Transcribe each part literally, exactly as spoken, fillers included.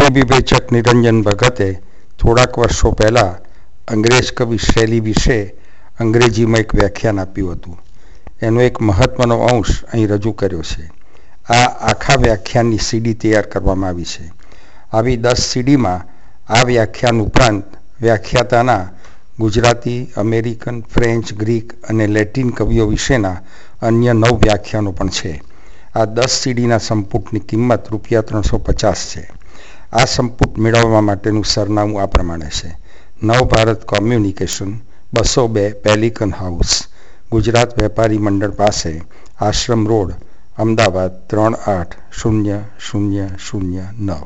વિવેચક નિરંજન ભગતે થોડાક વર્ષો પહેલાં અંગ્રેજ કવિ શૈલી વિશે અંગ્રેજીમાં એક વ્યાખ્યાન આપ્યું હતું. એનો એક મહત્ત્વનો અંશ અહીં રજૂ કર્યો છે. આ આખા વ્યાખ્યાનની સીડી તૈયાર કરવામાં આવી છે. આવી દસ સીડીમાં આ વ્યાખ્યાન ઉપરાંત વ્યાખ્યાતાના ગુજરાતી, અમેરિકન, ફ્રેન્ચ, ગ્રીક અને લેટિન કવિઓ વિશેના અન્ય નવ વ્યાખ્યાનો પણ છે. આ દસ સીડીના સંપુટની કિંમત રૂપિયા ત્રણસો પચાસ છે. આ સંપુટ મેળવવા માટેનું સરનામું આ પ્રમાણે છે: નવ ભારત કોમ્યુનિકેશન, બસો બે પેલિકન હાઉસ, ગુજરાત વેપારી મંડળ પાસે, આશ્રમ રોડ, અમદાવાદ ત્રણ આઠ શૂન્ય શૂન્ય શૂન્ય નવ.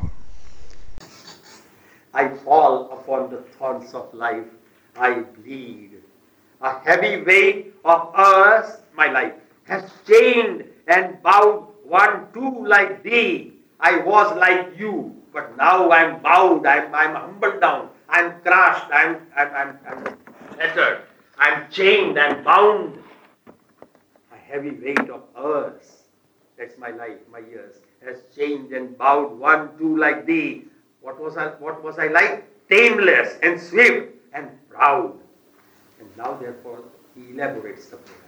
I fall upon the thorns of life, I bleed. A heavy weight of earth my life has chained and bowed one too like thee. I was like you, but now I'm bowed, I'm, I'm humbled down, I'm crushed, I'm, I'm, I'm, I'm shattered, I'm chained, I'm bound. A heavy weight of earth, that's my life, my years, has chained and bowed one too like thee. What was I, what was I like? Tameless and swift and proud. And now therefore he elaborates the prayer.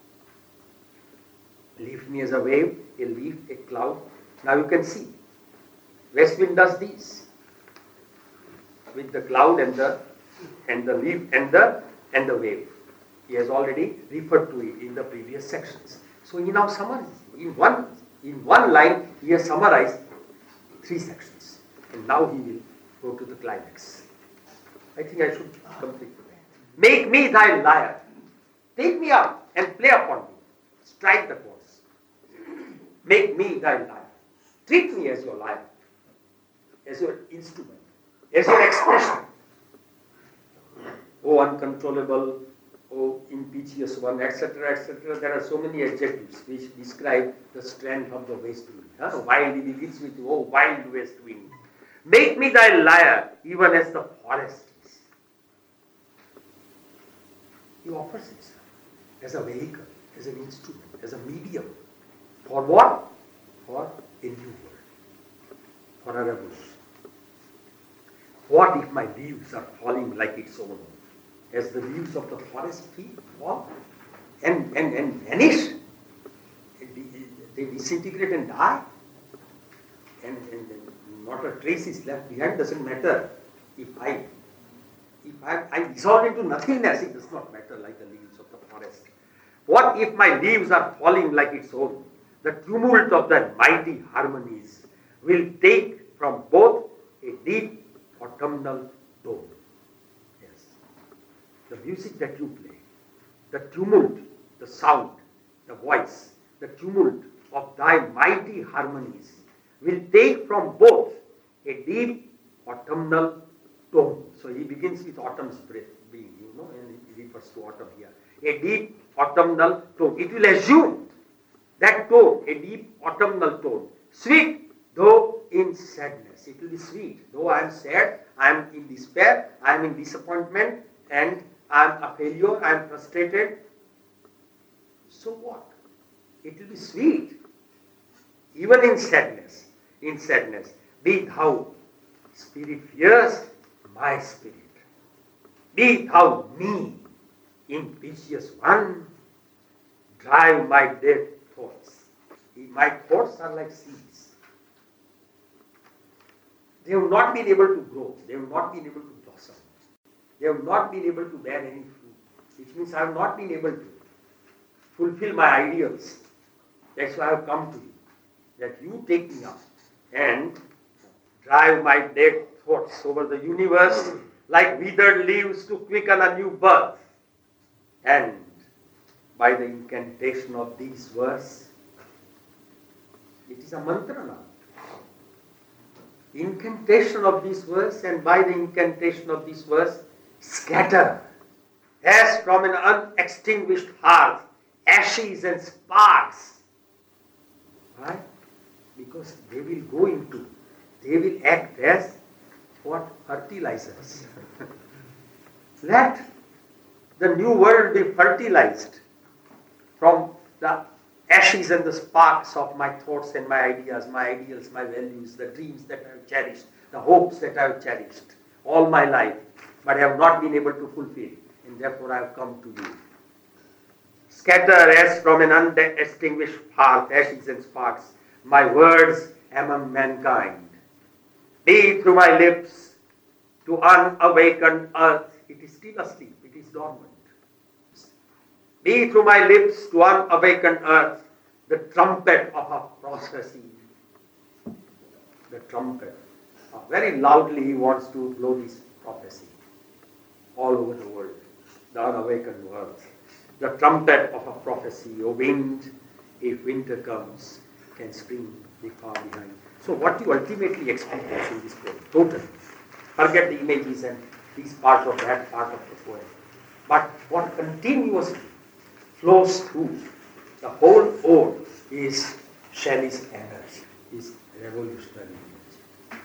Lift me as a wave, a leaf, a cloud. Now you can see, west wind does this with the cloud and the and the leaf and the and the wave. He has already referred to it in the previous sections. So he now summarizes in one in one line. He has summarized three sections, and now he will go to the climax. I think I should complete that. Make me thy lyre, take me up and play upon me, strike the chords. Make me thy lyre, treat me as your lyre, as your instrument, as your expression. Oh uncontrollable, oh impetuous one, et cetera, et cetera. There are so many adjectives which describe the strength of the west wind. Huh? Wild, he begins with, oh wild west wind. Make me thy lyre, even as the forest is. He offers himself as a vehicle, as an instrument, as a medium. For what? For a new world, for a revolution. What if my leaves are falling like its own, as the leaves of the forest tree fall and, and, and vanish? They disintegrate and die, and, and, and not a trace is left behind. Doesn't matter if I if I, I dissolve into nothingness. It does not matter, like the leaves of the forest. What if my leaves are falling like its own? The tumult of the mighty harmonies will take from both a deep autumnal tone. Yes, the music that you play, the tumult, the sound, the voice, the tumult of thy mighty harmonies will take from both a deep autumnal tone. So he begins with autumn's breath being, you know, and he refers to autumn here. A deep autumnal tone. It will assume that tone, a deep autumnal tone, sweet though in sadness. It will be sweet. Though I am sad, I am in despair, I am in disappointment, and I am a failure, I am frustrated. So what? It will be sweet, even in sadness. In sadness, be thou, spirit fierce, my spirit. Be thou me, impetuous one, drive my dead thoughts. My thoughts are like seeds. They have not been able to grow. They have not been able to blossom. They have not been able to bear any fruit. Which means I have not been able to fulfill my ideals. That's why I have come to you. That you take me up and drive my dead thoughts over the universe like withered leaves to quicken a new birth. And by the incantation of these verses, it is a mantra now. Incantation of this verse, and by the incantation of this verse, scatter as from an unextinguished hearth ashes and sparks. Why? Because they will go into, they will act as what? Fertilizers. Let the new world be fertilized from the ashes and the sparks of my thoughts and my ideas, my ideals, my values, the dreams that I have cherished, the hopes that I have cherished all my life, but have not been able to fulfill, and therefore I have come to you. Scatter as from an undistinguished path, ashes and sparks, my words among mankind. Be through my lips to unawakened earth, it is still asleep, it is dormant. Be through my lips to unawakened earth the trumpet of a prophecy. The trumpet. Uh, very loudly he wants to blow this prophecy all over the world, the unawakened world. The trumpet of a prophecy, O wind, if winter comes, can spring be far behind. So what you ultimately experience in this poem, totally. Forget the images and these parts of that part of the poem. But what continuously flows through the whole ode is Shelley's energy, his revolutionary energy.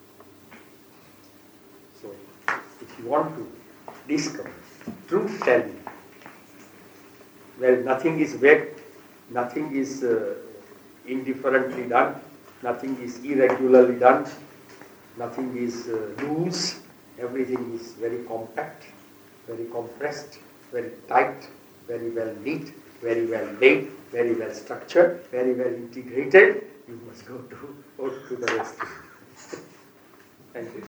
So, if you want to discover true Shelley, where nothing is vague, nothing is uh, indifferently done, nothing is irregularly done, nothing is uh, loose, everything is very compact, very compressed, very tight, very well neat, very well made, very well structured, very well integrated. You must go to, go to the rest. Thank you.